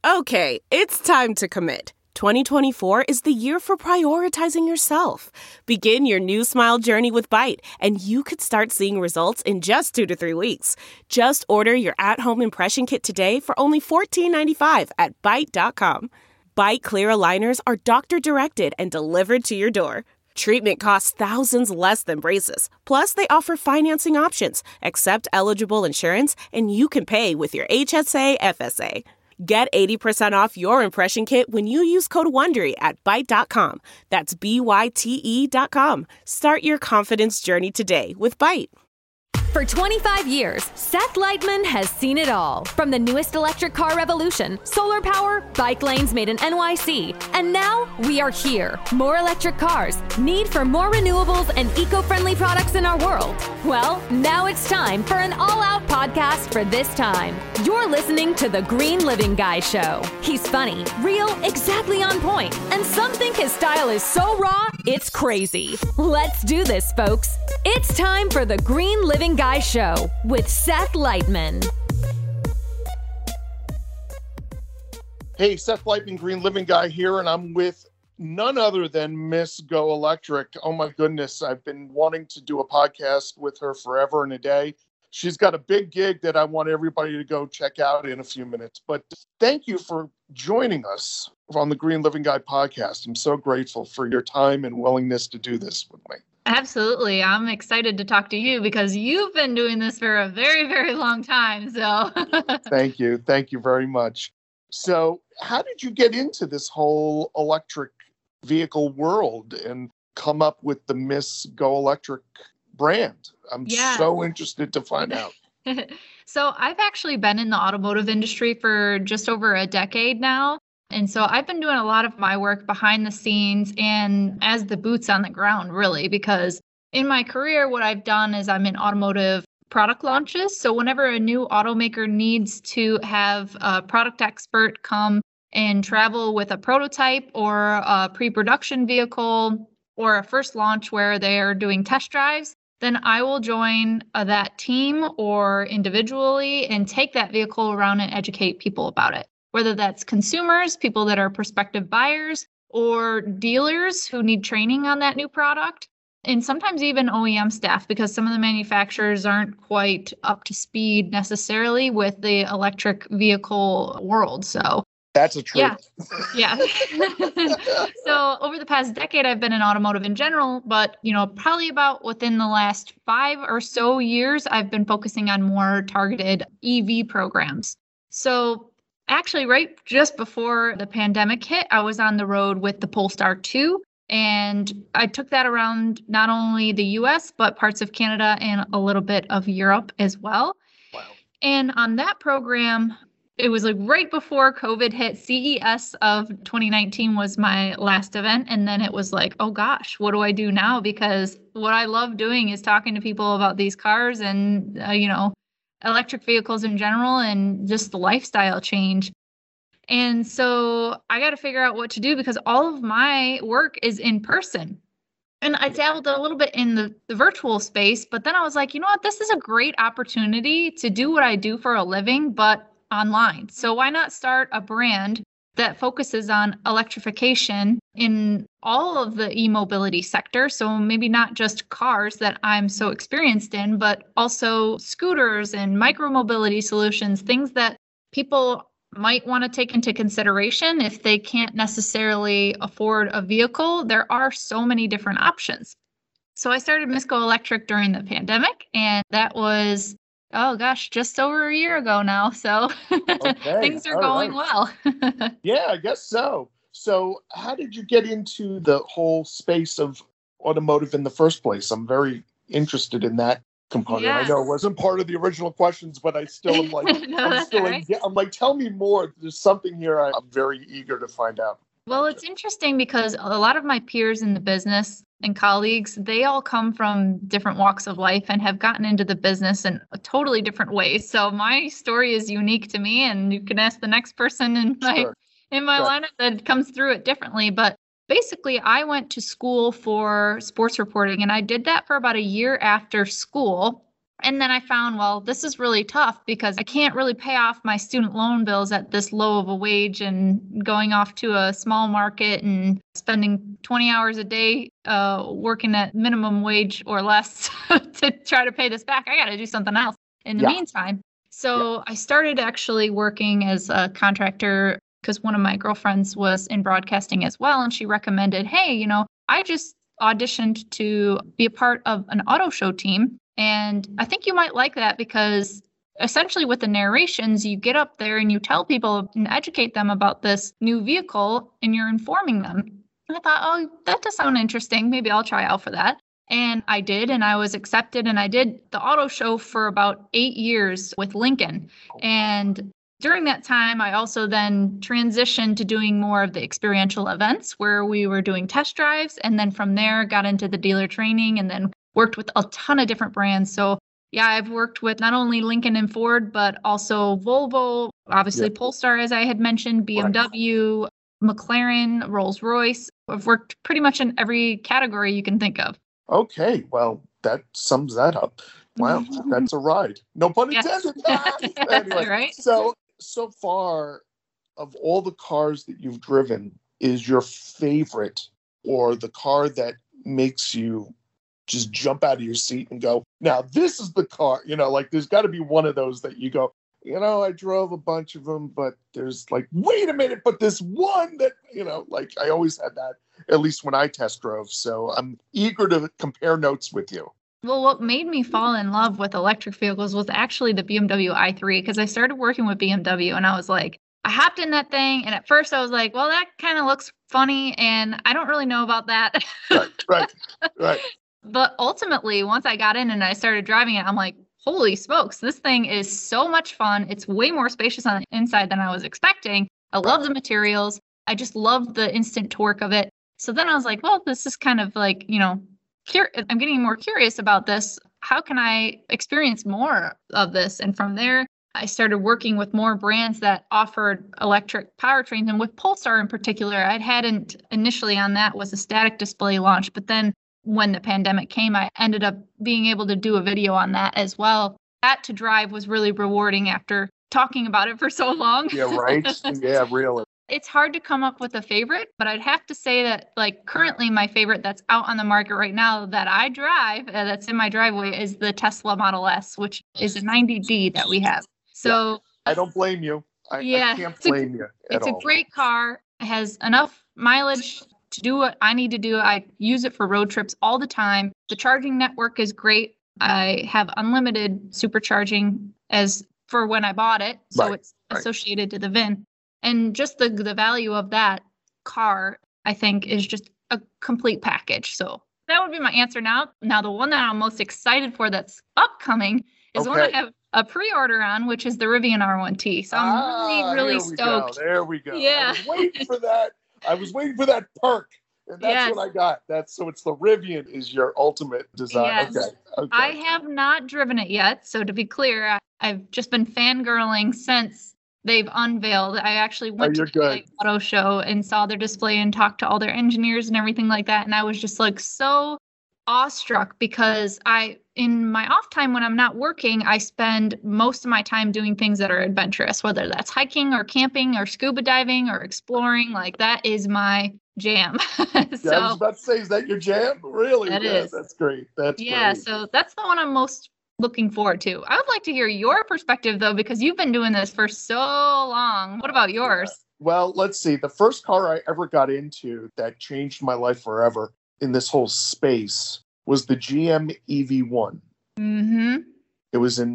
Okay, it's time to commit. 2024 is the year for prioritizing yourself. Begin your new smile journey with Byte, and you could start seeing results in just 2 to 3 weeks. Just order your at-home impression kit today for only $14.95 at Byte.com. Byte Clear aligners are doctor-directed and delivered to your door. Treatment costs thousands less than braces. Plus, they offer financing options, accept eligible insurance, and you can pay with your HSA FSA. Get 80% off your impression kit when you use code WONDERY at Byte.com. That's BYTE.com. Start your confidence journey today with Byte. For 25 years, Seth Leitman has seen it all. From the newest electric car revolution, solar power, bike lanes made in NYC. And now we are here. More electric cars, need for more renewables and eco-friendly products in our world. Well, now it's time for an all-out podcast for this time. You're listening to The Green Living Guy Show. He's funny, real, exactly on point, and some think his style is so raw, it's crazy. Let's do this, folks. It's time for The Green Living Guy Show with Seth Leitman. Hey, Seth Leitman, Green Living Guy here, and I'm with none other than Miss Go Electric. Oh my goodness, I've been wanting to do a podcast with her forever and a day. She's got a big gig that I want everybody to go check out in a few minutes. But thank you for joining us on the Green Living Guy podcast. I'm so grateful for your time and willingness to do this with me. Absolutely. I'm excited to talk to you because you've been doing this for a very, very long time. So Thank you. Thank you very much. So how did you get into this whole electric vehicle world and come up with the Miss Go Electric brand? I'm so interested to find out. So I've actually been in the automotive industry for just over a decade now. And so I've been doing a lot of my work behind the scenes and as the boots on the ground, really, because in my career, what I've done is I'm in automotive product launches. So whenever a new automaker needs to have a product expert come and travel with a prototype or a pre-production vehicle or a first launch where they're doing test drives, then I will join that team or individually and take that vehicle around and educate people about it. Whether that's consumers, people that are prospective buyers, or dealers who need training on that new product, and sometimes even OEM staff, because some of the manufacturers aren't quite up to speed necessarily with the electric vehicle world. So that's a truth. Yeah. So over the past decade, I've been in automotive in general, but probably about within the last 5 or so years, I've been focusing on more targeted EV programs. So actually, right just before the pandemic hit, I was on the road with the Polestar 2, and I took that around not only the US, but parts of Canada and a little bit of Europe as well. Wow. And on that program, it was like right before COVID hit. CES of 2019 was my last event. And then it was like, oh gosh, what do I do now? Because what I love doing is talking to people about these cars and, electric vehicles in general and just the lifestyle change. And so I got to figure out what to do because all of my work is in person. And I dabbled a little bit in the virtual space, but then I was like, you know what, this is a great opportunity to do what I do for a living, but online. So why not start a brand that focuses on electrification in all of the e-mobility sector. So maybe not just cars that I'm so experienced in, but also scooters and micro-mobility solutions, things that people might want to take into consideration if they can't necessarily afford a vehicle. There are so many different options. So I started Miss Go Electric during the pandemic, and that was just over a year ago now. So things are going well. Yeah, I guess so. So how did you get into the whole space of automotive in the first place? I'm very interested in that component. Yeah. I know it wasn't part of the original questions, but I still am like, I'm like, tell me more. There's something here I'm very eager to find out. Well, it's interesting because a lot of my peers in the business and colleagues, they all come from different walks of life and have gotten into the business in a totally different way. So my story is unique to me, and you can ask the next person in my lineup that comes through it differently. But basically, I went to school for sports reporting, and I did that for about a year after school. And then I found, well, this is really tough because I can't really pay off my student loan bills at this low of a wage and going off to a small market and spending 20 hours a day working at minimum wage or less to try to pay this back. I got to do something else in the meantime. So I started actually working as a contractor because one of my girlfriends was in broadcasting as well. And she recommended, hey, I just auditioned to be a part of an auto show team. And I think you might like that because essentially with the narrations, you get up there and you tell people and educate them about this new vehicle and you're informing them. And I thought, oh, that does sound interesting. Maybe I'll try out for that. And I did, and I was accepted, and I did the auto show for about 8 years with Lincoln. And during that time, I also then transitioned to doing more of the experiential events where we were doing test drives. And then from there, got into the dealer training and then worked with a ton of different brands. So yeah, I've worked with not only Lincoln and Ford, but also Volvo, obviously Polestar, as I had mentioned, BMW, McLaren, Rolls-Royce. I've worked pretty much in every category you can think of. Okay, well, that sums that up. Wow, that's a ride. No pun intended. Anyway, right? So far, of all the cars that you've driven, is your favorite or the car that makes you just jump out of your seat and go, now this is the car, there's got to be one of those that you go, I drove a bunch of them, but there's like, wait a minute, but this one that, I always had that, at least when I test drove. So I'm eager to compare notes with you. Well, what made me fall in love with electric vehicles was actually the BMW i3, because I started working with BMW and I was like, I hopped in that thing. And at first I was like, well, that kind of looks funny. And I don't really know about that. Right. But ultimately, once I got in and I started driving it, I'm like, holy smokes, this thing is so much fun. It's way more spacious on the inside than I was expecting. I love the materials. I just love the instant torque of it. So then I was like, well, this is kind of like, I'm getting more curious about this. How can I experience more of this? And from there, I started working with more brands that offered electric powertrains. And with Polestar in particular, I hadn't initially on that was a static display launch. But then when the pandemic came, I ended up being able to do a video on that as well. That to drive was really rewarding after talking about it for so long. Yeah, right. Yeah, really. It's hard to come up with a favorite, but I'd have to say that currently my favorite that's out on the market right now that I drive, that's in my driveway, is the Tesla Model S, which is a 90D that we have. So I don't blame you. I can't blame you at all. It's a great car. It has enough mileage to do what I need to do. I use it for road trips all the time. The charging network is great. I have unlimited supercharging as for when I bought it. So it's associated to the VIN. And just the value of that car, I think, is just a complete package. So that would be my answer now. Now, the one that I'm most excited for that's upcoming is one I have a pre-order on, which is the Rivian R1T. So I'm really stoked. There we go. Yeah. I was waiting for that. I was waiting for that perk. And that's what I got. So it's the Rivian is your ultimate design. Yes. Okay. I have not driven it yet. So to be clear, I've just been fangirling since they've unveiled. I actually went to the auto show and saw their display and talked to all their engineers and everything like that. And I was just so awestruck because in my off time when I'm not working, I spend most of my time doing things that are adventurous, whether that's hiking or camping or scuba diving or exploring. That is my jam. I was about to say, is that your jam? Really? That is. That's great. That's great. So that's the one I'm most looking forward to. I would like to hear your perspective though, because you've been doing this for so long. What about yours? Yeah. Well, let's see. The first car I ever got into that changed my life forever in this whole space was the GM EV1. Mm-hmm. It was in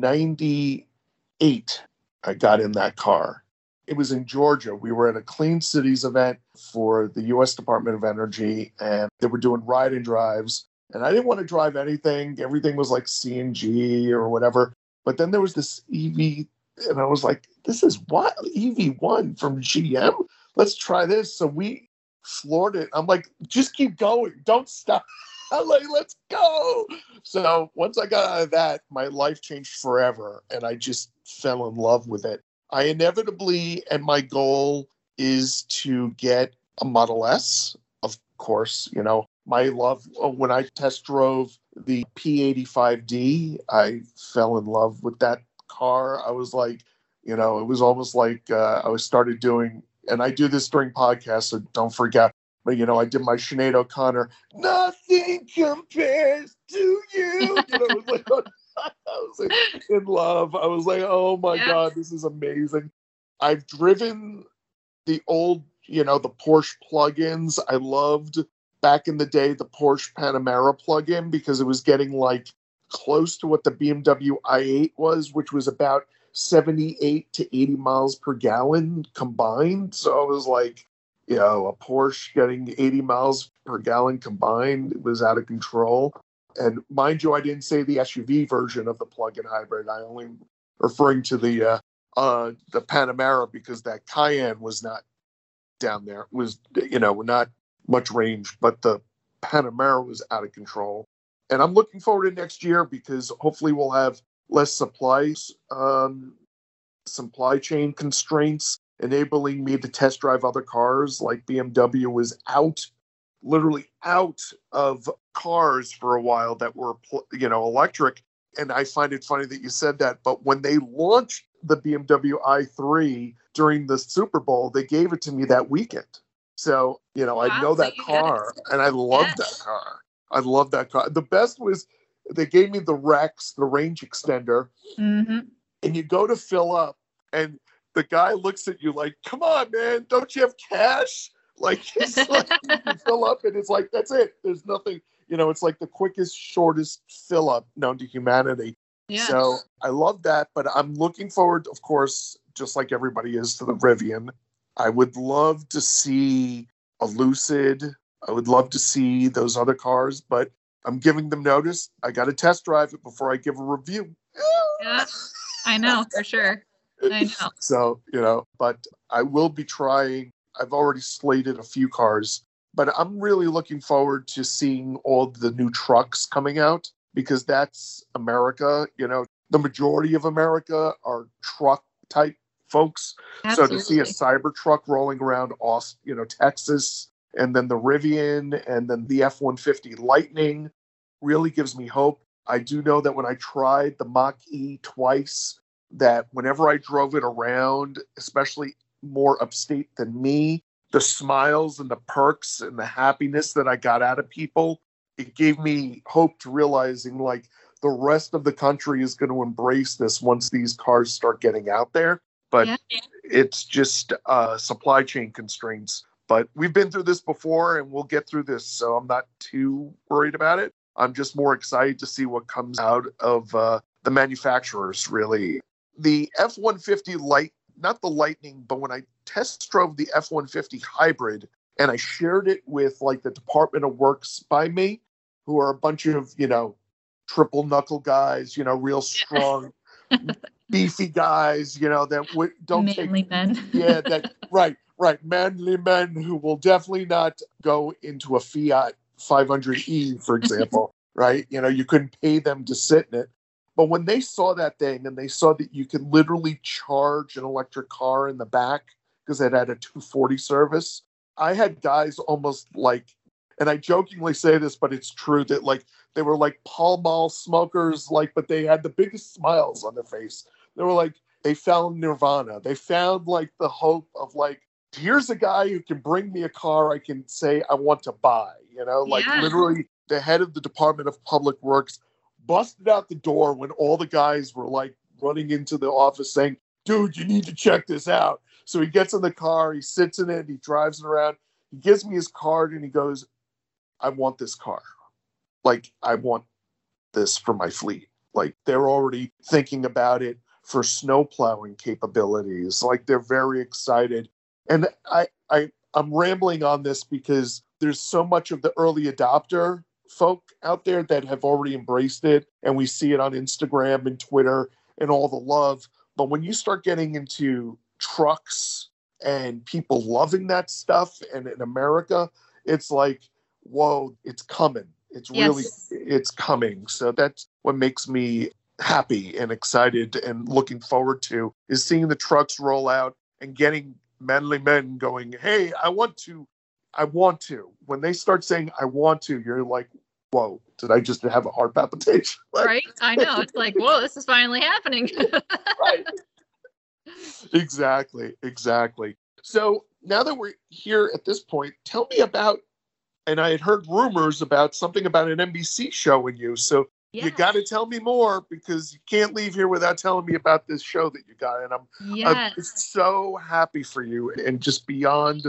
98. I got in that car. It was in Georgia. We were at a Clean Cities event for the U.S. Department of Energy, and they were doing ride and drives. And I didn't want to drive anything. Everything was like CNG or whatever. But then there was this EV, and I was like, this is what? EV1 from GM? Let's try this. So we floored it. I'm like, just keep going. Don't stop. I'm like, let's go. So once I got out of that, my life changed forever, and I just fell in love with it. I inevitably, and my goal is to get a Model S, of course. My love, when I test drove the P85D. I fell in love with that car. I was like, it was almost like I was started doing, and I do this during podcasts, so don't forget. But, I did my Sinead O'Connor, nothing compares to you. It was like, I was like in love. I was like, oh my God, this is amazing. I've driven the old, the Porsche plugins. I loved back in the day the Porsche Panamera plug-in because it was getting like close to what the BMW i8 was, which was about 78 to 80 miles per gallon combined. So I was like, a Porsche getting 80 miles per gallon combined was out of control. And mind you, I didn't say the SUV version of the plug-in hybrid. I only referring to the Panamera because that Cayenne was not down there. It was, not much range, but the Panamera was out of control. And I'm looking forward to next year because hopefully we'll have less supply chain constraints, enabling me to test drive other cars. Like BMW was literally out of cars for a while that were, electric. And I find it funny that you said that. But when they launched the BMW i3 during the Super Bowl, they gave it to me that weekend. So, I know that car, and I love that car. I love that car. The best was they gave me the Rex, the range extender, and you go to fill up, and the guy looks at you like, come on, man, don't you have cash? Like, it's like you fill up, and it's like, that's it. There's nothing, it's like the quickest, shortest fill up known to humanity. Yeah. So I love that, but I'm looking forward, of course, just like everybody is, to the Rivian. I would love to see a Lucid. I would love to see those other cars, but I'm giving them notice. I got to test drive it before I give a review. Yeah, I know, for sure. I know. So, but I will be trying. I've already slated a few cars, but I'm really looking forward to seeing all the new trucks coming out because that's America. The majority of America are truck type folks. Absolutely. So to see a Cybertruck rolling around Austin, Texas, and then the Rivian, and then the F-150 Lightning really gives me hope. I do know that when I tried the Mach-E twice, that whenever I drove it around, especially more upstate than me, the smiles and the perks and the happiness that I got out of people, it gave me hope to realizing like the rest of the country is going to embrace this once these cars start getting out there. But it's just supply chain constraints. But we've been through this before and we'll get through this. So I'm not too worried about it. I'm just more excited to see what comes out of the manufacturers, really. The F-150 not the Lightning, but when I test drove the F-150 hybrid and I shared it with like the Department of Works by me, who are a bunch of, triple knuckle guys, real strong, beefy guys, that don't manly take men. Yeah, that right, manly men who will definitely not go into a Fiat 500e, for example, right? You couldn't pay them to sit in it. But when they saw that thing and they saw that you could literally charge an electric car in the back because it had a 240 service, I had guys almost like, and I jokingly say this, but it's true, that like they were like Pall Mall smokers, like, but they had the biggest smiles on their face. They were like, they found nirvana. They found like the hope of like, here's a guy who can bring me a car I can say I want to buy, literally the head of the Department of Public Works busted out the door when all the guys were like running into the office saying, dude, you need to check this out. So he gets in the car, he sits in it, he drives it around, he gives me his card and he goes, I want this car. Like, I want this for my fleet. Like, they're already thinking about it for snow plowing capabilities. Like, they're very excited. And I'm rambling on this because there's so much of the early adopter folk out there that have already embraced it. And we see it on Instagram and Twitter and all the love. But when you start getting into trucks and people loving that stuff, and in America, it's like, whoa, it's coming. It's really, it's coming. So that's what makes me happy and excited and looking forward to, is seeing the trucks roll out and getting manly men going, hey, I want to. When they start saying, I want to, you're like, whoa, did I just have a heart palpitation? Right? I know. It's like, whoa, this is finally happening. Right. Exactly. So now that we're here at this point, tell me about, and I had heard rumors about something about an NBC show in you. So you got to tell me more, because you can't leave here without telling me about this show that you got. And I'm so happy for you, and just beyond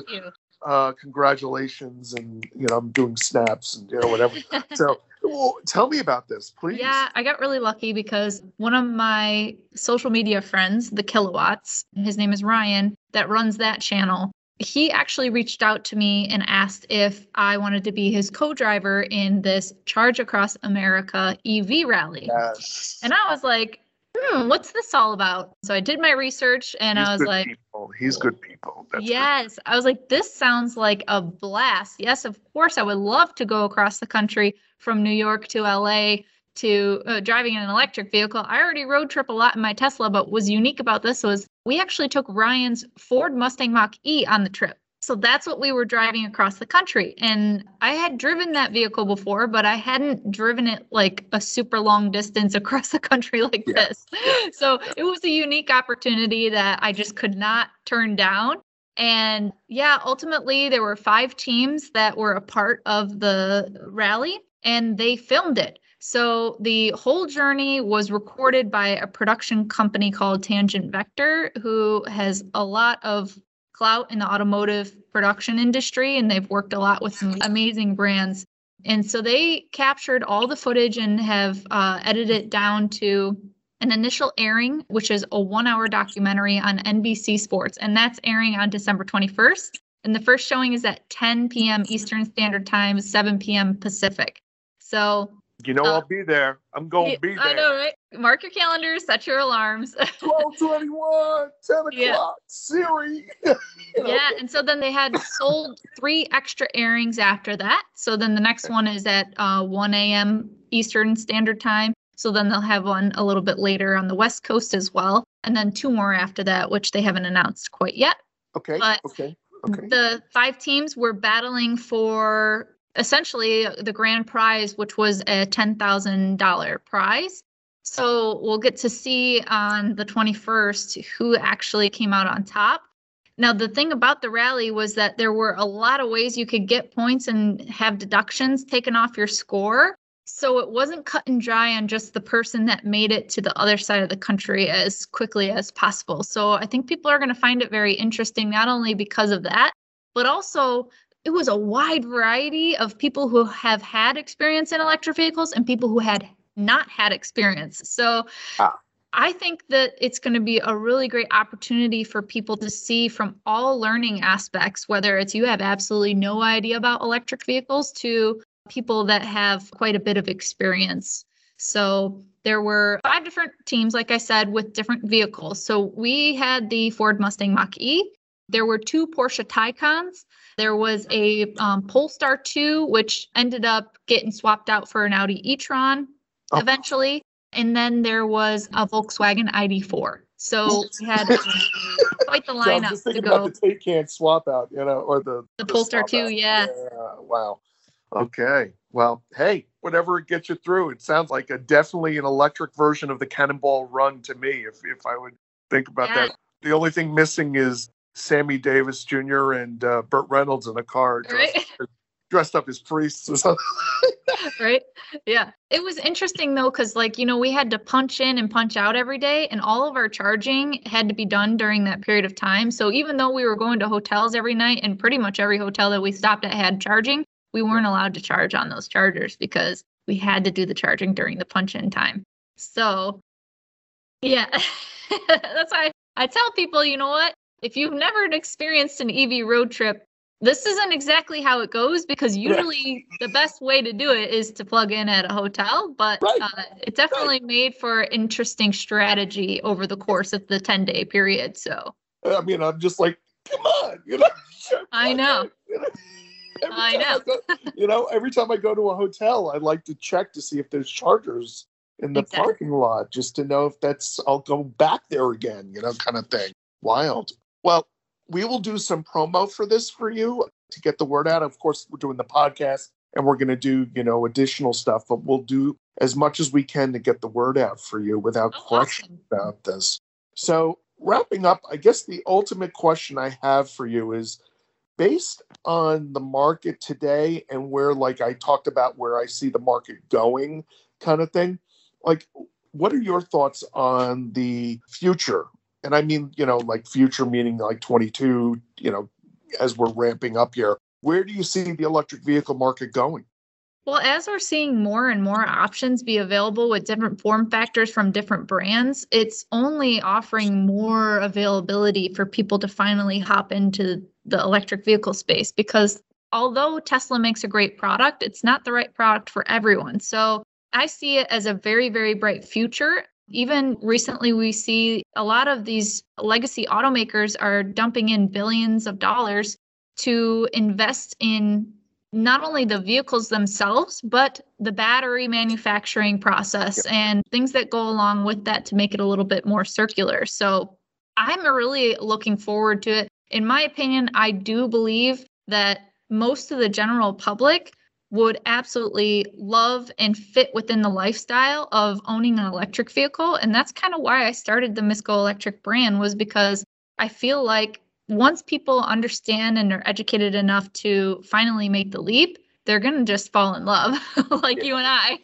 congratulations. And, I'm doing snaps and, whatever. So tell me about this, please. Yeah, I got really lucky because one of my social media friends, the Kilowatts, his name is Ryan, that runs that channel. He actually reached out to me and asked if I wanted to be his co-driver in this Charge Across America EV rally. Yes. And I was like, what's this all about? So I did my research, and I was like, He's good people. Yes. I was like, this sounds like a blast. Yes, of course, I would love to go across the country from New York to LA to driving in an electric vehicle. I already road trip a lot in my Tesla, but what's unique about this was we actually took Ryan's Ford Mustang Mach-E on the trip. So that's what we were driving across the country. And I had driven that vehicle before, but I hadn't driven it like a super long distance across the country like this. So it was a unique opportunity that I just could not turn down. And ultimately there were 5 teams that were a part of the rally, and they filmed it. So the whole journey was recorded by a production company called Tangent Vector, who has a lot of clout in the automotive production industry, and they've worked a lot with some amazing brands. And so they captured all the footage and have edited it down to an initial airing, which is a 1-hour documentary on NBC Sports. And that's airing on December 21st. And the first showing is at 10 p.m. Eastern Standard Time, 7 p.m. Pacific. So I'll be there. I'm going to be there. I know, right? Mark your calendars, set your alarms. 12:21, 10 o'clock, Siri. And so then they had sold 3 extra airings after that. So then the next one is at 1 a.m. Eastern Standard Time. So then they'll have one a little bit later on the West Coast as well. And then 2 more after that, which they haven't announced quite yet. Okay. But the 5 teams were battling for essentially the grand prize, which was a $10,000 prize. So we'll get to see on the 21st who actually came out on top. Now, the thing about the rally was that there were a lot of ways you could get points and have deductions taken off your score. So it wasn't cut and dry on just the person that made it to the other side of the country as quickly as possible. So I think people are going to find it very interesting, not only because of that, but also it was a wide variety of people who have had experience in electric vehicles and people who had not had experience. So I think that it's going to be a really great opportunity for people to see from all learning aspects, whether it's you have absolutely no idea about electric vehicles to people that have quite a bit of experience. So there were 5 different teams, like I said, with different vehicles. So we had the Ford Mustang Mach-E. There were 2 Porsche Taycans. There was a Polestar 2, which ended up getting swapped out for an Audi e-tron eventually. And then there was a Volkswagen ID4. So we had quite the lineup I'm just thinking to go. about the Taycan swap out, or the Polestar 2, yeah. Wow. Okay. Well, hey, whatever gets you through. It sounds like definitely an electric version of the Cannonball Run to me, if I would think about that. The only thing missing is Sammy Davis Jr. and Burt Reynolds in a car dressed up as priests or something. Right? Yeah. It was interesting, though, because, we had to punch in and punch out every day, and all of our charging had to be done during that period of time. So even though we were going to hotels every night, and pretty much every hotel that we stopped at had charging, we weren't allowed to charge on those chargers because we had to do the charging during the punch-in time. So, yeah, that's why I tell people, you know what? If you've never experienced an EV road trip, this isn't exactly how it goes, because usually the best way to do it is to plug in at a hotel, but it definitely made for interesting strategy over the course of the 10-day period. So, I mean, I'm just like, come on, I know. Every time I go to a hotel, I like to check to see if there's chargers in the parking lot, just to know if I'll go back there again, kind of thing. Wild. Well, we will do some promo for this for you to get the word out. Of course, we're doing the podcast and we're going to do, additional stuff, but we'll do as much as we can to get the word out for you without question about this. So wrapping up, I guess the ultimate question I have for you is, based on the market today and where, like I talked about, where I see the market going kind of thing, like, what are your thoughts on the future? And I mean, like future meaning like 22, as we're ramping up here. Where do you see the electric vehicle market going? Well, as we're seeing more and more options be available with different form factors from different brands, it's only offering more availability for people to finally hop into the electric vehicle space, because although Tesla makes a great product, it's not the right product for everyone. So I see it as a very, very bright future. Even recently, we see a lot of these legacy automakers are dumping in billions of dollars to invest in not only the vehicles themselves, but the battery manufacturing process and things that go along with that to make it a little bit more circular. So I'm really looking forward to it. In my opinion, I do believe that most of the general public would absolutely love and fit within the lifestyle of owning an electric vehicle. And that's kind of why I started the Miss Go Electric brand, was because I feel like once people understand and are educated enough to finally make the leap, they're going to just fall in love like you and I.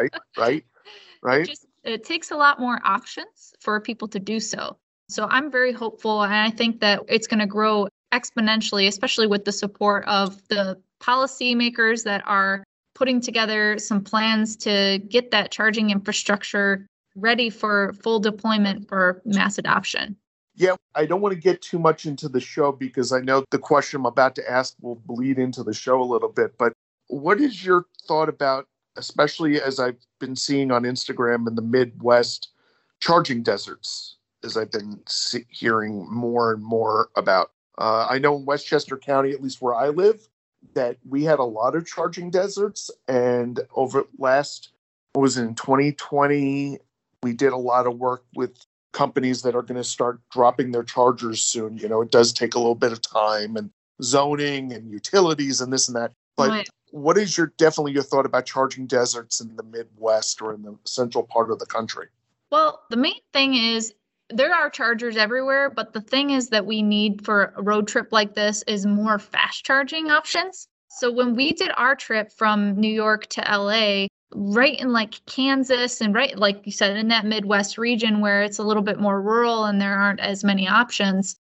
Right. It takes a lot more options for people to do so. So I'm very hopeful. And I think that it's going to grow exponentially, especially with the support of the policymakers that are putting together some plans to get that charging infrastructure ready for full deployment for mass adoption. Yeah, I don't want to get too much into the show because I know the question I'm about to ask will bleed into the show a little bit. But what is your thought about, especially as I've been seeing on Instagram in the Midwest, charging deserts, as I've been hearing more and more about? I know in Westchester County, at least where I live, that we had a lot of charging deserts. And over last, what was it, in 2020, we did a lot of work with companies that are going to start dropping their chargers soon. It does take a little bit of time and zoning and utilities and this and that. But what is definitely your thought about charging deserts in the Midwest or in the central part of the country? Well, the main thing is there are chargers everywhere, but the thing is that we need for a road trip like this is more fast charging options. So when we did our trip from New York to LA, right in like Kansas and right, like you said, in that Midwest region where it's a little bit more rural and there aren't as many options,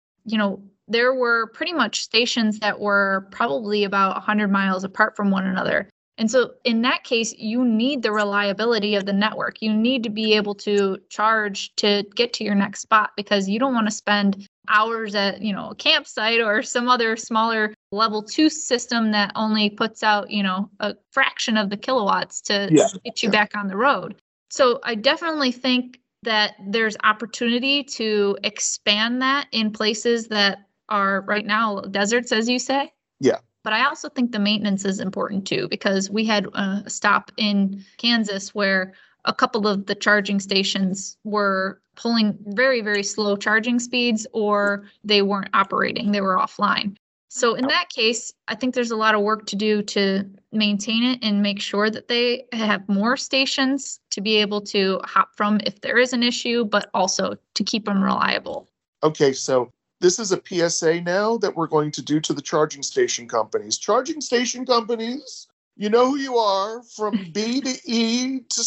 there were pretty much stations that were probably about 100 miles apart from one another. And so in that case, you need the reliability of the network. You need to be able to charge to get to your next spot, because you don't want to spend hours at, a campsite or some other smaller level 2 system that only puts out, a fraction of the kilowatts to get you back on the road. So I definitely think that there's opportunity to expand that in places that are right now deserts, as you say. Yeah. But I also think the maintenance is important too, because we had a stop in Kansas where a couple of the charging stations were pulling very, very slow charging speeds, or they weren't operating. They were offline. So in that case, I think there's a lot of work to do to maintain it and make sure that they have more stations to be able to hop from if there is an issue, but also to keep them reliable. Okay, so this is a PSA now that we're going to do to the charging station companies. Charging station companies, you know who you are, from B to E to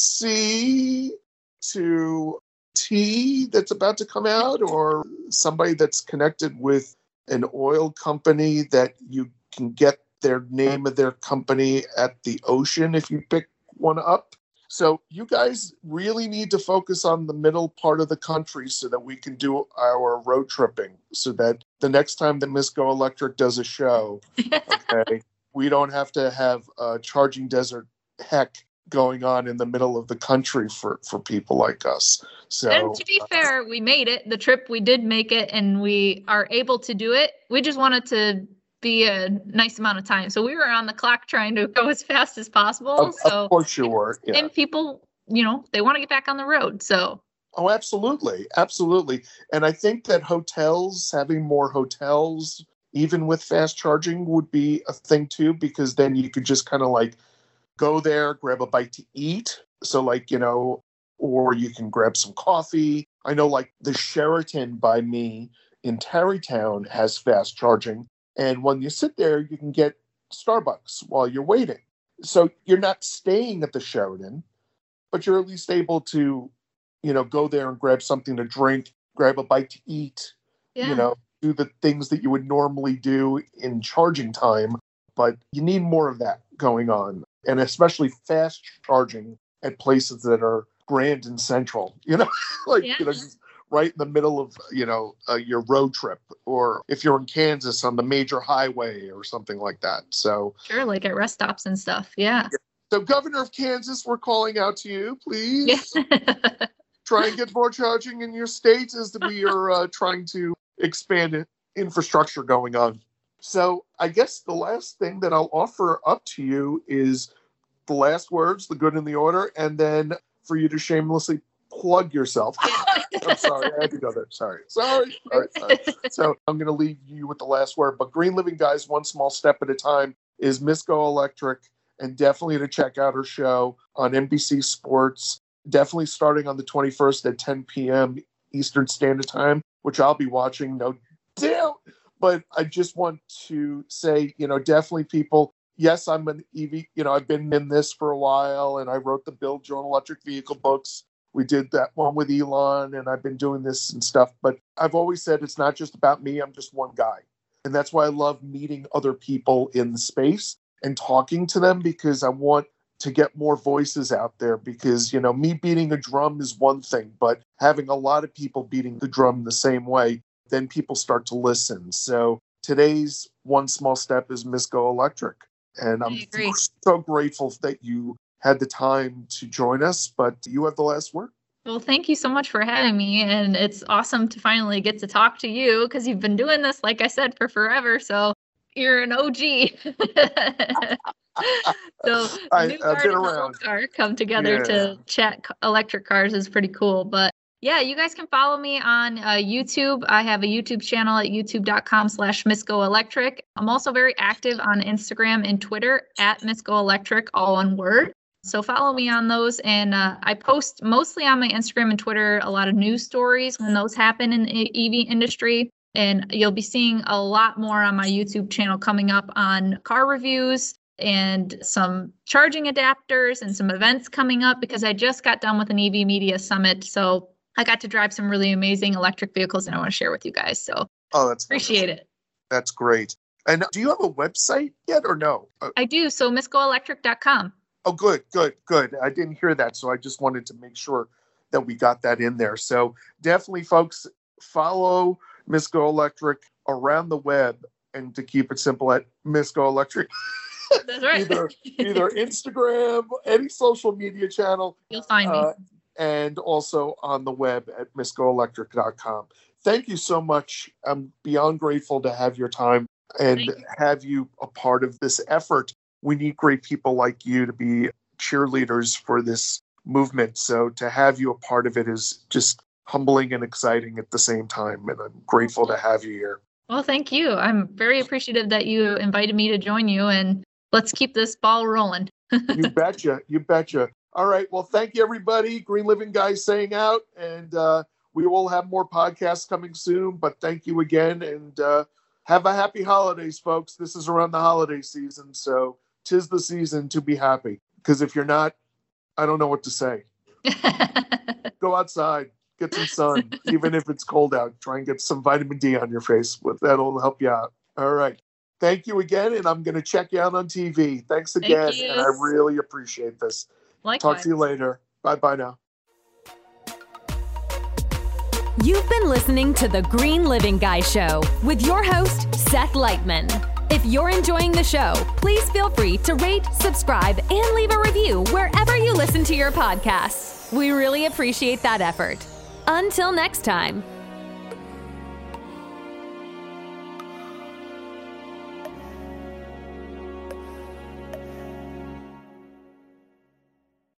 C to T that's about to come out, or somebody that's connected with an oil company that you can get their name of their company at the ocean if you pick one up. So you guys really need to focus on the middle part of the country so that we can do our road tripping, so that the next time that Miss Go Electric does a show, okay, we don't have to have a charging desert heck going on in the middle of the country for people like us. So, and to be fair, we made it. The trip, we did make it, and we are able to do it. We just wanted to be a nice amount of time. So we were on the clock trying to go as fast as possible. Of course you were. Yeah. And people, they want to get back on the road. So. Oh, absolutely. Absolutely. And I think that having more hotels even with fast charging would be a thing too, because then you could just kind of like go there, grab a bite to eat. So like, or you can grab some coffee. I know like the Sheraton by me in Tarrytown has fast charging. And when you sit there, you can get Starbucks while you're waiting. So you're not staying at the Sheraton, but you're at least able to, go there and grab something to drink, grab a bite to eat, do the things that you would normally do in charging time. But you need more of that going on, and especially fast charging at places that are grand and central, just right in the middle of, your road trip, or if you're in Kansas on the major highway or something like that. So sure, like at rest stops and stuff. Yeah. So Governor of Kansas, we're calling out to you, please. Yeah. Try and get more charging in your state as we are trying to expand infrastructure going on. So I guess the last thing that I'll offer up to you is the last words, the good and the order, and then for you to shamelessly plug yourself. I'm sorry, I had to go there. Sorry. So I'm going to leave you with the last word. But Green Living Guys, one small step at a time, is Miss Go Electric, and definitely to check out her show on NBC Sports, definitely starting on the 21st at 10 p.m. Eastern Standard Time, which I'll be watching, no doubt. But I just want to say, definitely people, yes, I'm an EV, I've been in this for a while, and I wrote the Build Your Own Electric Vehicle books. We did that one with Elon, and I've been doing this and stuff. But I've always said it's not just about me. I'm just one guy. And that's why I love meeting other people in the space and talking to them, because I want to get more voices out there. Because, me beating a drum is one thing, but having a lot of people beating the drum the same way, then people start to listen. So today's one small step is Miss Go Electric. And I'm so grateful that you had the time to join us, but you have the last word. Well, thank you so much for having me. And it's awesome to finally get to talk to you, because you've been doing this, like I said, for forever. So you're an OG. So I've been around. Come together to chat electric cars is pretty cool. But yeah, you guys can follow me on YouTube. I have a YouTube channel at youtube.com/MissGoElectric. I'm also very active on Instagram and Twitter at MissGoElectric, all one word. So follow me on those. And I post mostly on my Instagram and Twitter a lot of news stories when those happen in the EV industry. And you'll be seeing a lot more on my YouTube channel coming up on car reviews and some charging adapters and some events coming up, because I just got done with an EV Media Summit. So I got to drive some really amazing electric vehicles, and I want to share with you guys. So that's appreciate it. That's great. And do you have a website yet or no? I do. So MissGoElectric.com. Oh, good. I didn't hear that. So I just wanted to make sure that we got that in there. So definitely, folks, follow Miss Go Electric around the web, and to keep it simple, at Miss Go Electric. That's right. either Instagram, any social media channel. You'll find me. And also on the web at MissGoElectric.com. Thank you so much. I'm beyond grateful to have your time and have you a part of this effort. We need great people like you to be cheerleaders for this movement. So to have you a part of it is just humbling and exciting at the same time. And I'm grateful to have you here. Well, thank you. I'm very appreciative that you invited me to join you, and let's keep this ball rolling. You betcha. All right. Well, thank you, everybody. Green Living Guys saying out, and we will have more podcasts coming soon. But thank you again, and have a happy holidays, folks. This is around the holiday season, so 'tis the season to be happy. Because if you're not, I don't know what to say. Go outside, get some sun, even if it's cold out. Try and get some vitamin D on your face. That'll help you out. All right. Thank you again, and I'm going to check you out on TV. Thanks again, and I really appreciate this. Likewise. Talk to you later. Bye now. You've been listening to The Green Living Guy Show with your host, Seth Lightman. If you're enjoying the show, please feel free to rate, subscribe, and leave a review wherever you listen to your podcasts. We really appreciate that effort. Until next time.